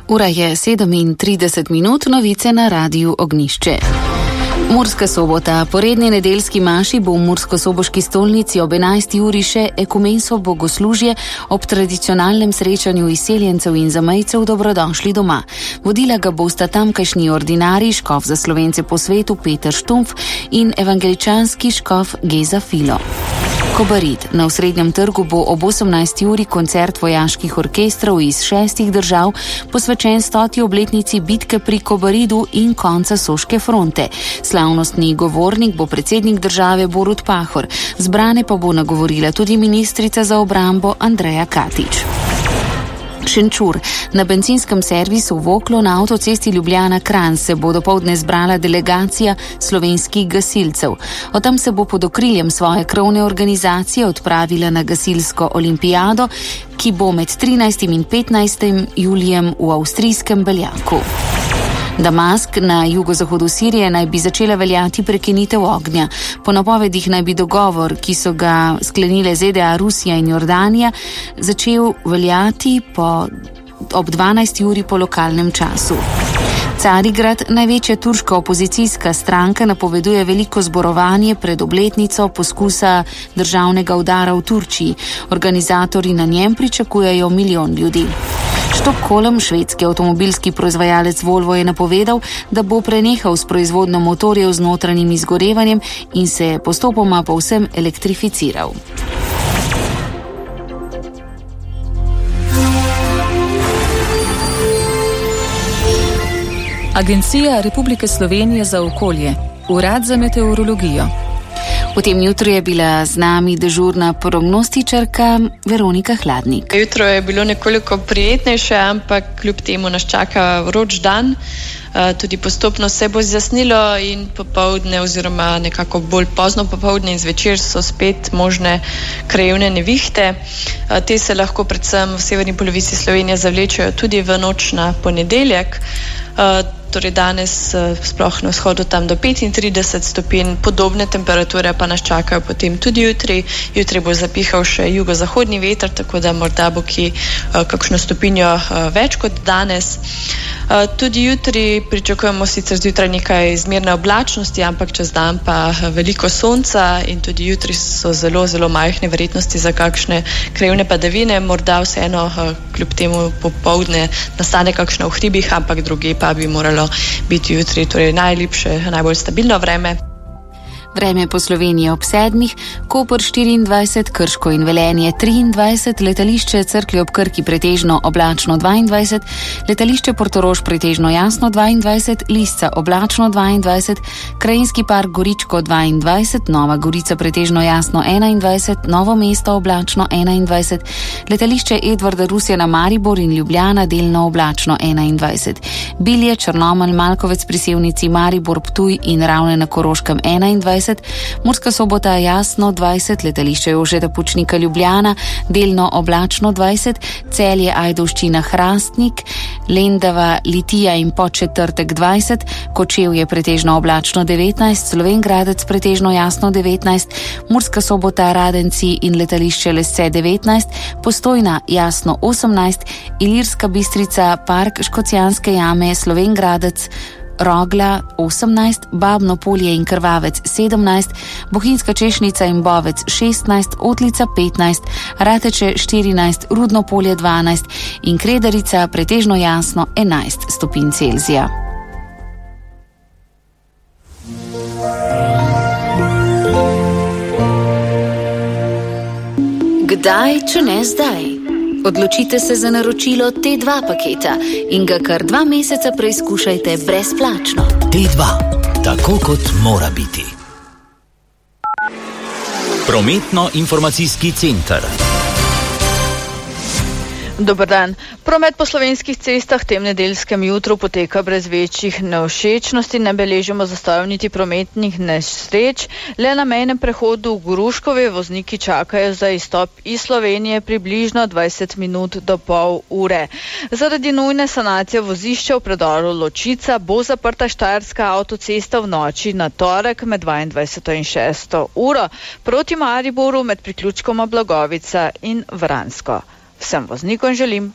Ura je 37 novice na Radiu Ognjišče. Murska Sobota. Po redni nedeljski maši bo v mursko-soboški stolnici ob 11. uri še ekumensko bogoslužje ob tradicionalnem srečanju izseljencev in zamejcev dobrodošli doma. Vodila ga bosta tamkajšnji ordinarij, škof za Slovence po svetu Peter Štumpf in evangeličanski škof Geza Filo. Kobarid. Na Osrednjem trgu bo ob 18. uri koncert vojaških orkestrov iz 6 držav, posvečen 100. obletnici bitke pri Kobaridu in konca Soške fronte. Slavnostni govornik bo predsednik države Borut Pahor. Zbrane pa bo nagovorila tudi ministrica za obrambo Andreja Katič. Šenčur. Na bencinskem servisu v Voklu na avtocesti Ljubljana-Kranj se bo dopoldne zbrala delegacija slovenskih gasilcev. Od tam se bo pod okriljem svoje krovne organizacije odpravila na gasilsko olimpijado, ki bo med 13. in 15. julijem v avstrijskem Beljaku. Damask. Na jugozahodu Sirije naj bi začela veljati prekinitev ognja. Po napovedih naj bi dogovor, ki so ga sklenile ZDA, Rusija in Jordanija, začel veljati ob 12. uri po lokalnem času. Carigrad. Največja turška opozicijska stranka napoveduje veliko zborovanje pred obletnico poskusa državnega udara v Turčiji. Organizatorji na njem pričakujejo 1 milijon ljudi. Štokholm. Švedski avtomobilski proizvajalec Volvo je napovedal, da bo prenehal s proizvodnjo motorjev z notranjim izgorevanjem in se postopoma povsem elektrificiral. Agencija Republike Slovenije za okolje, Urad za meteorologijo. V tem jutru je bila z nami dežurna prognostičarka Veronika Hladnik. Jutro je bilo nekoliko prijetnejše, ampak kljub temu nas čaka vroč dan. Tudi postopno se bo zjasnilo in popoldne oziroma nekako bolj pozno popoldne in zvečer so spet možne krajevne nevihte. Te se lahko predvsem v severni polovici Slovenije zavlečejo tudi v noč na ponedeljek. Torej danes sploh na vzhodu tam do 35 stopinj, podobne temperature pa nas čakajo potem tudi jutri. Jutri bo zapihal še jugozahodni veter, tako da morda bo kakšno stopinjo več kot danes. Tudi jutri pričakujemo sicer zjutraj nekaj zmerne oblačnosti, ampak čez dan pa veliko sonca in tudi jutri so zelo, zelo majhne verjetnosti za kakšne krajevne padavine. Morda vseeno kljub temu popoldne nastane kakšna v hribih, ampak druge pa bi moralo biti jutri, torej najlepše, najbolj stabilno vreme. Vreme po Sloveniji ob 7, Koper 24, Krško in Velenje 23, letališče Cerklje ob Krki pretežno oblačno 22, letališče Portorož pretežno jasno 22, Lisca oblačno 22, Krajinski park Goričko 22, Nova Gorica pretežno jasno 21, Novo mesto oblačno 21, letališče Edvarda Rusjana Maribor in Ljubljana delno oblačno 21, Bilje, Črnomelj, Malkovec pri Sevnici, Maribor, Ptuj in Ravne na Koroškem 21, Murska Sobota jasno 20, letališče Jožeta Pučnika Ljubljana delno oblačno 20, Celje, Ajdovščina, Hrastnik, Lendava, Litija in Podčetrtek 20, Kočevje pretežno oblačno 19, Slovenj Gradec pretežno jasno 19, Murska Sobota, Radenci in letališče Lesce 19, Postojna jasno 18, Ilirska Bistrica, Park Škocjanske jame, Slovenj Gradec, Rogla 18, Babno Polje in Krvavec 17, Bohinjska Češnica in Bovec 16, Otlica 15, Rateče 14, Rudno Polje 12 in Kredarica pretežno jasno 11 stopinj Celzija. Kdaj, če ne zdaj? Odločite se za naročilo T2 paketa in ga kar 2 meseca preizkušajte brezplačno. T2, tako kot mora biti. Prometno-informacijski center. Dober dan. Promet po slovenskih cestah tem nedeljskem jutru poteka brez večjih nevšečnosti, ne beležimo zastojev niti prometnih nesreč. Le na mejnem prehodu v Gruškovje vozniki čakajo za izstop iz Slovenije približno 20 minut do pol ure. Zaradi nujne sanacije vozišča v predoru Ločica bo zaprta Štajerska avtocesta v noči na torek med 22. in 6. uro proti Mariboru med priključkoma Blagovica in Vransko. Vsem voznikom želim